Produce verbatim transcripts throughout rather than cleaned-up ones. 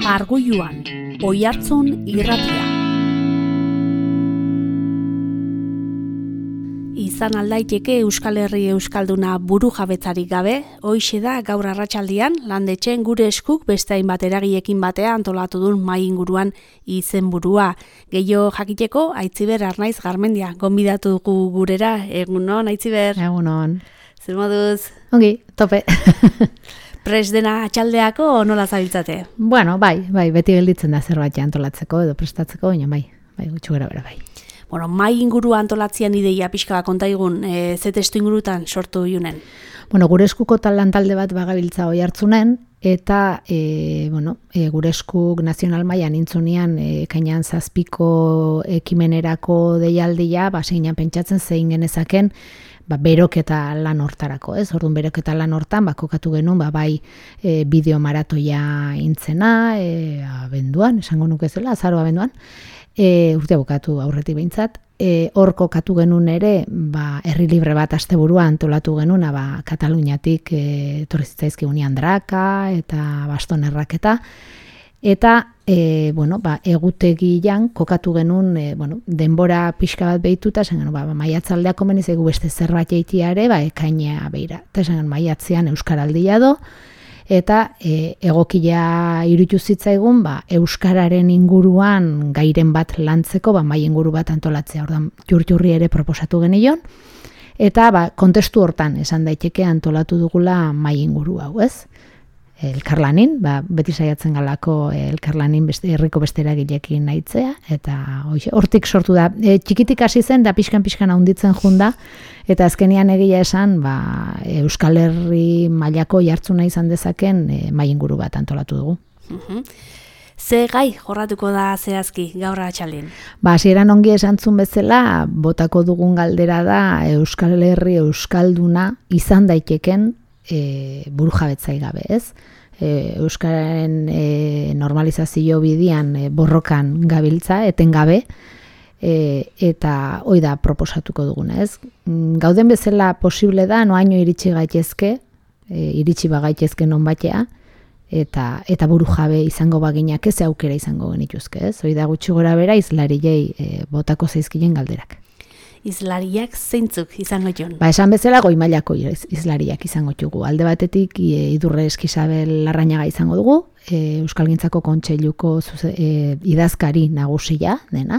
Argoiluan, Oihartzun irratia. Izan aldaiteke Euskal Herri Euskalduna buru jabetzarik gabe, hoixe da gaur arratsaldean landetxeen gure eskuk beste hainbat eragiekin batea antolatu duen mahai inguruan izenburua. Gehiago jakiteko Aitziber Arnaiz Garmendia gonbidatu dugu gurera. Egunon, Aitziber? Egunon. Zer moduz? Ongi, tope. Pres dena atxaldeako nola zabiltzate? Bueno, bai, bai, beti gelditzen da zerbait antolatzeko edo prestatzeko, baina bai, bai, gutxu gara bera bai. Bueno, mai ingurua antolatzean ideia pixka kontaigun, e, ze testu ingurutan sortu junen? Bueno, gure eskuko talan talde bat bagabiltza Oihartzunen, eta e, bueno, e, gure eskuk nazional mailan intzunean e, kainan zazpiko ekimenerako deialdia, ba, zeinan pentsatzen zein genezaken, ba, beroketa lan hortarako, ez? Orduan beroketa lan hortan, ba, kokatu genuen, ba, bai e, bideo maratoia intzena, e, abenduan, esango nuke zela, azaro abenduan, E, urte bukatu aurretik behintzat, e, hor kokatu genuen ere, ba, herri libre bat asteburua antolatu genuen, ba, Kataluniatik e, etorri zitzaizkigun Andraka eta Baston erraketa, eta e, bueno, ba, egutegian kokatu genuen e, bueno, denbora pixka bat behituta, esan genuen, ba, maiatzaldeak komeni zaigu beste zerbait eitia ere, ba, ekainea beira. Eta esan genuen, maiatzean euskaraldia do, eta e, egokila iruditu zitzaigun ba, euskararen inguruan gairen bat lantzeko, ba, mai inguru bat antolatzea. Ordan jurjurri ere proposatu genion, eta ba, kontestu hortan esan daiteke antolatu dugula mai inguru hau, ez? Elkarlanin, ba, beti saiatzen galako elkarlanin beste, herriko beste eragileekin nahitzea, eta hoxe, hortik sortu da. E, txikitik hasi zen, da pixkan-pixkan handitzen junda, eta azkenian egia esan, ba, Euskal Herri mailako jartzuna izan dezaken e, mai inguru bat antolatu dugu. Uhum. Ze gai jorratuko da zehazki gaur atxaldean? Ba, hasieran ongi esantzun bezala, botako dugun galdera da Euskal Herri Euskalduna izan daiteken e, burujabetzai gabe, ez? E, Euskararen e, normalizazio bidian e, borrokan gabiltza, etengabe, e, eta hoi da proposatuko duguna, ez? Gauden bezala posible da, noaino iritsi gaitezke, e, iritsi bagaitezke non batea, eta, eta burujabe izango baginak ez aukera izango genituzke, ez? Hoi da gutxi gora bera izlarilei e, botako zaizkilen galderak. Izlariak zeintzuk izango joan? Ba, esan bezala goi mailako izlariak izango dugu. Alde batetik e, Idurre Eskizabel Larrañaga izango dugu, e, Euskalgintzako Kontseiluko zuze, e, idazkari nagusia dena.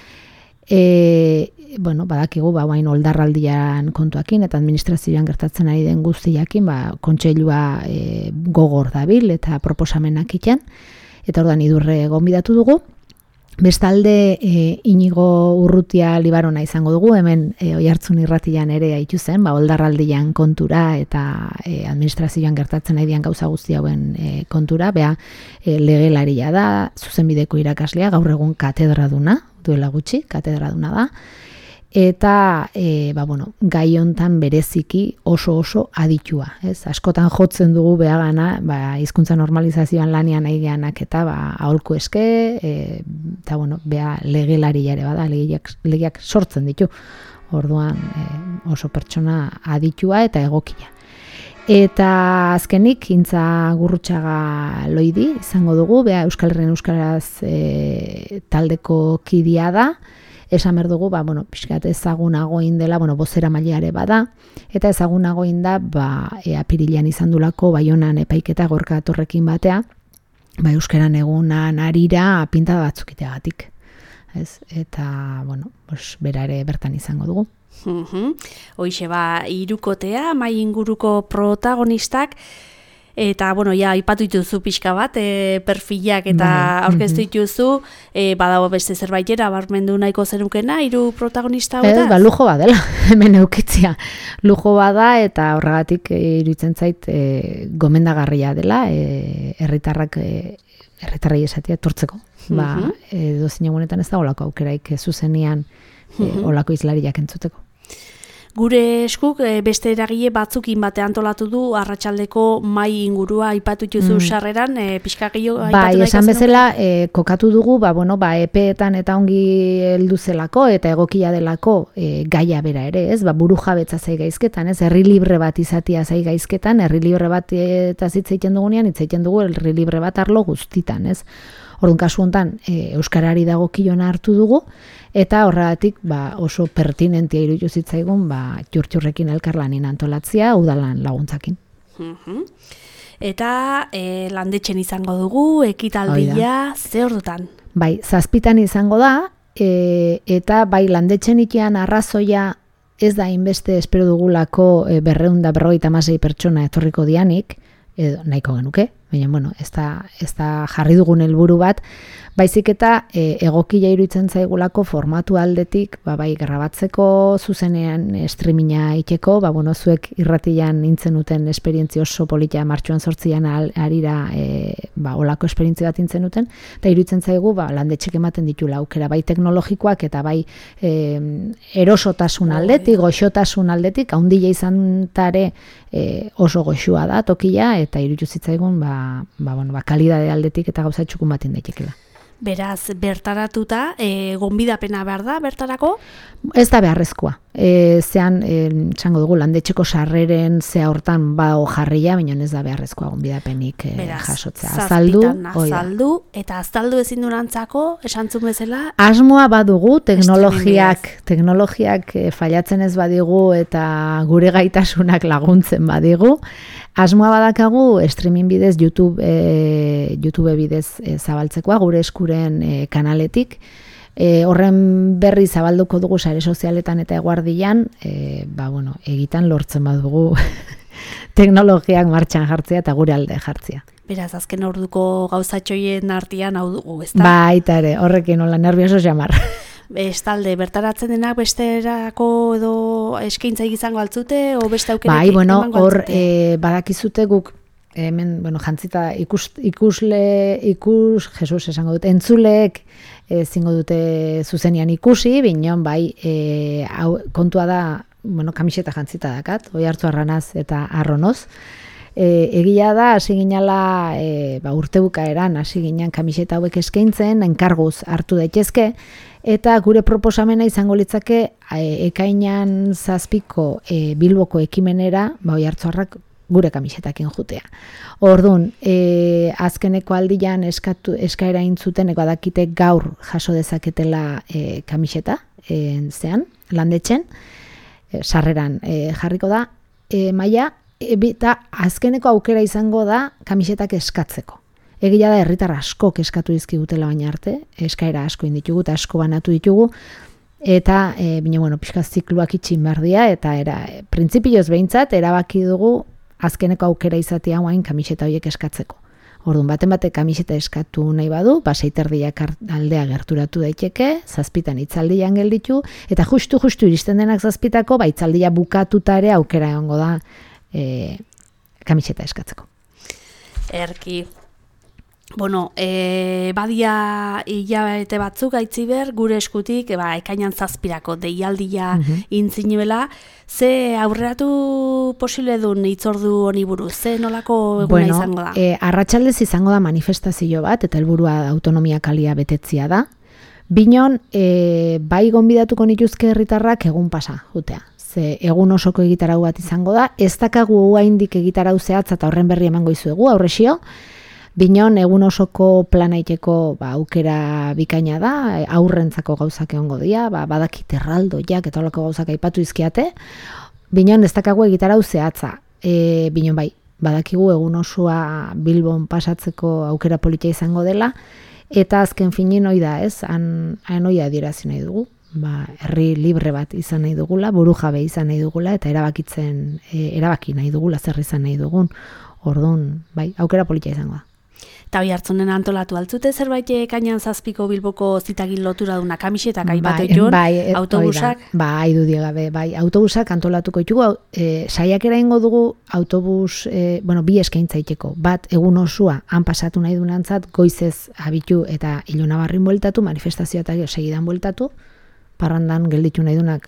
E, bueno, badakigu, ba, bain oldarraldian kontuakin eta administrazioan gertatzen ari den guztiakin, ba, Kontseilua e, gogor dabil eta proposamenak iten, eta ordan Idurre gonbidatu dugu. Bestalde e, Inigo Urrutia Libarona izango dugu, hemen e, Oihartzun irratian ere haitu zen, ba, oldarraldian kontura eta e, administrazioan gertatzen ari dian gauza guzti hauen e, kontura, bea e, legelaria da, zuzenbideko irakaslea, gaur egun katedraduna, duela gutxi, katedraduna da, eta e, ba, bueno, gai hontan bereziki oso oso aditua, ez? Askotan jotzen dugu behagana, ba, hizkuntza normalizazioan lanian aigeanak eta ba, aholku eske, e, eta bueno, beha legelaria ere bada, legiak, legiak sortzen ditu, orduan e, oso pertsona aditua eta egokia. Eta azkenik, Intza Gurrutxaga Loidi izango dugu, beha Euskal Herrian Euskaraz e, taldeko kidea da, esan behar dugu, ba, bueno, pixkat ezagunagoin dela, bueno, bozera maileare bada, eta ezagunagoin da, ba, e, apirilean izan dulako, Baionan epaiketa Gorka Torrekin batea, ba, euskaran egunan arira pintada batzukiteagatik. Ez? Eta, bueno, pues, bera ere bertan izango dugu. Uhum. Hoixe, ba, hirukotea, mai inguruko protagonistak, eta, bueno, ja, ipatu dituzu pixka bat, e, perfilak eta aurkeztu dituzu, e, badago beste zerbaitera, barmendu nahiko zenukena, hiru protagonista hauetaz? Ez, ba, lujo badela, hemen eukitzia. Lujo bada eta horregatik e, iruditzen zait e, gomendagarria dela, e, herritarrak e, herritarrei esatia tortzeko. Ba, uh-huh. e, dozin egunetan ez da olako aukeraik e, zuzenian e, olako izlariak entzuteko. Gure eskuk beste eragile batzukin bate antolatu du arratsaldeko mai ingurua aipatu dituzu mm. sarreran, e, pixka gehiago aipatu bai, nahi esan bezala e, kokatu dugu, ba, bueno, ba, epeetan eta ongi heldu zelako eta egokia delako e, gaia bera ere, ez? Ba, buru jabetza zai gaizketan, ez? Herri libre bat izatia zai gaizketan, herri libre bat eta hitz egiten dugunean, hitz egiten dugu herri libre bat arlo guztitan, ez? Orduan kasu hontan e, euskarari dagokiona hartu dugu eta horregatik ba, oso pertinentia iruditu zitzaigun ba Txurtxurrekin elkarlanin antolatzea udalan laguntzakin. Mhm. Eta e, landetxen izango dugu ekitaldia ze ordutan? Bai, zazpitan izango da e, eta bai landetxen ikean arrazoia ez da inbeste espero dugulako e, berrehun eta berrogeita hamasei pertsona etorriko dianik, edo nahiko genuke, baina bueno, ez da, ez da jarri dugun helburu bat, baizik eta e, egokia iruditzen zaigulako formatu aldetik, ba, bai grabatzeko zuzenean streaminga iteko, ba, bueno, zuek irratian nintzen uten esperientzia oso polita martxuan sortzian arira e, ba, olako esperientzia bat nintzen uten, eta iruditzen zaigu ba, landetxek ematen ditula aukera, bai teknologikoak eta bai e, erosotasun aldetik, goxotasun aldetik, haundila izan tare e, oso goxua da tokia, eta iruditu zitzaigun ba, ba, bueno, ba, kalidade aldetik eta gauza txukun batin daitekela. Beraz, bertaratuta, e, gonbidapena behar da, bertarako? Ez da beharrezkoa. E, zean, txango dugu, landetxeko sarreren zea hortan bao jarria, baina ez da beharrezkoa gonbidapenik e, jasotzea. Azaldu, azaldu, eta azaldu ezin durantzako, esantzun bezala? Asmoa badugu, teknologiak, teknologiak e, fallatzen ez badigu eta gure gaitasunak laguntzen badigu. Asmoa badakagu, streaming bidez, YouTube, e, YouTube bidez e, zabaltzekoa, gure eskuren e, kanaletik. E, horren berri zabalduko dugu sare sozialetan eta eguardian, e, ba, bueno, egitan lortzen badugu teknologiak martxan jartzea eta gure alde jartzea. Beraz, azken orduko gauzatxoien artean hau dugu, ez da? Baita ere, horrekin hola nervioso jamar. Bestalde, bertaratzen denak besterako edo eskaintza izango altzute, o beste aukeretik bai, bueno, emango hor altzute? e, badakizute guk, hemen, bueno, jantzita ikus, ikusle, ikus, Jesus esango dute, entzuleek e, zingo dute zuzenian ikusi, binon bai, e, hau, kontua da, bueno, kamiseta jantzita dakat, oi hartu arranaz eta arronoz, E, egia da, hasi ginala e, ba, urte bukaeran, hasi ginen kamiseta hauek eskaintzen, enkarguz hartu daitezke, eta gure proposamena izango litzake e, ekainan zazpiko e, Bilboko ekimenera, ba, Oiartzunarrak gure kamisetakin jutea. Orduan, e, azkeneko aldian eskatu, eskaera intzuten, eko adakite gaur jaso dezaketela e, kamiseta, e, zean, landetxen, e, sarreran e, jarriko da, e, maila, eta azkeneko aukera izango da kamisetak eskatzeko. Egia da herritar asko eskatu dizkigutela baina arte, eskaera asko inditugu eta asko banatu ditugu, eta e, bine, bueno, pixka zikluak itxin behar dira, eta era, e, printzipioz behintzat erabaki dugu azkeneko aukera izatea guain kamiseta horiek eskatzeko. Orduan, baten bate kamiseta eskatu nahi badu, ba, seiterdiak aldea gerturatu daiteke, zazpitan itzaldian gelditu, eta justu-justu iristen denak zazpitako, ba, itzaldia bukatuta ere aukera egongo da, E, kamiseta eskatzeko. Erki. Bueno, e, badia hilabete batzuk aitziber, gure eskutik, ba, ekainan zazpirako deialdia uh-huh. intzinibela, ze aurreratu posible duen itzordu honi buruz, ze nolako eguna bueno, izango da? E, arratsaldez izango da manifestazio bat, eta helburua autonomia kalia betetzia da. Binon, e, bai gonbidatuko nituzke herritarrak egun pasa, jutea. Ze egun osoko egitarau bat izango da, ez dakagu oraindik egitarau zehatza eta horren berri emango izuegu, aurresio, binon egun osoko plana iteko ba, aukera bikaina da, aurrentzako gauzak egongo dira, ba, badakit erraldoiak eta holako gauzak aipatu izkiate, binon ez dakagu egitarau zehatza, e, binon bai, badakigu egun osoa Bilbon pasatzeko aukera politia izango dela, eta azken finin hoi da ez, han, han hoi adierazi nahi dugu. Ba, herri libre bat izan nahi dugula, burujabe izan nahi dugula, eta erabakitzen, e, erabaki nahi dugula, zer izan nahi dugun. Orduan, bai, aukera politia izango da. Eta Oiartzunen antolatu altzute zerbait ekainan zazpiko Bilboko zitagin lotura duna kamisetak aipatu dituen, bai, autobusak? Bai, dudiagabe, bai, autobusak antolatuko ditugu, e, saiakera ingo dugu autobus, e, bueno, bi eskaintza iteko, bat egun osua han pasatu nahi dunantzat, goizez abitu eta Ilunabarrin bueltatu, manifestazioa eta segidan bueltatu, parrandan gelditu nahi dunak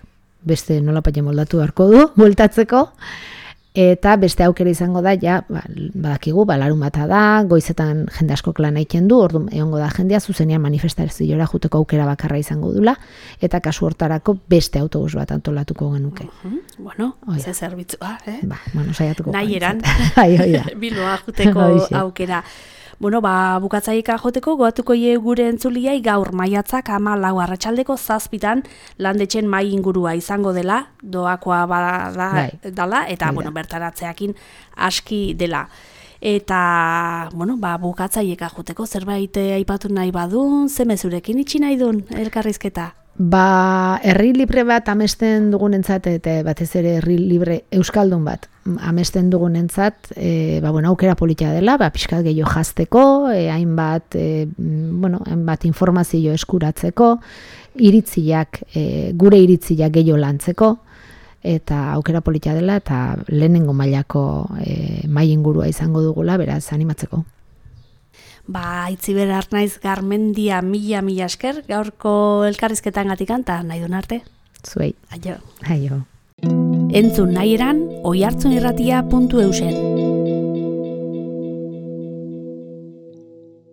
beste nolapaile moldatu beharko du, bueltatzeko, eta beste aukera izango da, ja, ba, badakigu, ba, larun bata da, goizetan jende asko lan egiten du, ordu egongo da jendea, zuzenean manifestaziora juteko aukera bakarra izango dula, eta kasu hortarako beste autobus bat antolatuko genuke. Uh-huh. Bueno, ze zerbitzua, eh? Ba, bueno, saiatuko. Nahi eran, bai, hoi da. Bilboa juteko aukera. Bueno, ba, bukatzaika joteko, goatuko ie gure entzuliai gaur maiatzak ama lau arratsaldeko zazpitan landetxen mai ingurua izango dela, doakoa bada bai. dala, eta bai. bueno, bertaratzeakin aski dela. Eta, bueno, ba, bukatzaieka joteko zerbait aipatu nahi badun, ze mezurekin itxi nahi dun elkarrizketa? Ba, herri libre bat amesten dugunentzat, eta batez ere herri libre euskaldun bat amesten dugunentzat, e, ba, bueno, aukera politia dela, ba, pixkat gehiago jazteko, e, hainbat, e, bueno, hainbat informazio eskuratzeko, iritziak, e, gure iritziak gehiago lantzeko, eta aukera politia dela, eta lehenengo mailako e, mai ingurua izango dugula, beraz, animatzeko. Ba, itziber Arnaiz Garmendia mila mila esker, gaurko elkarrizketan gatikan, eta nahi duen arte. Zuei. Aio. Aio. Entzun nahi eran, oihartzunirratia puntu eusen.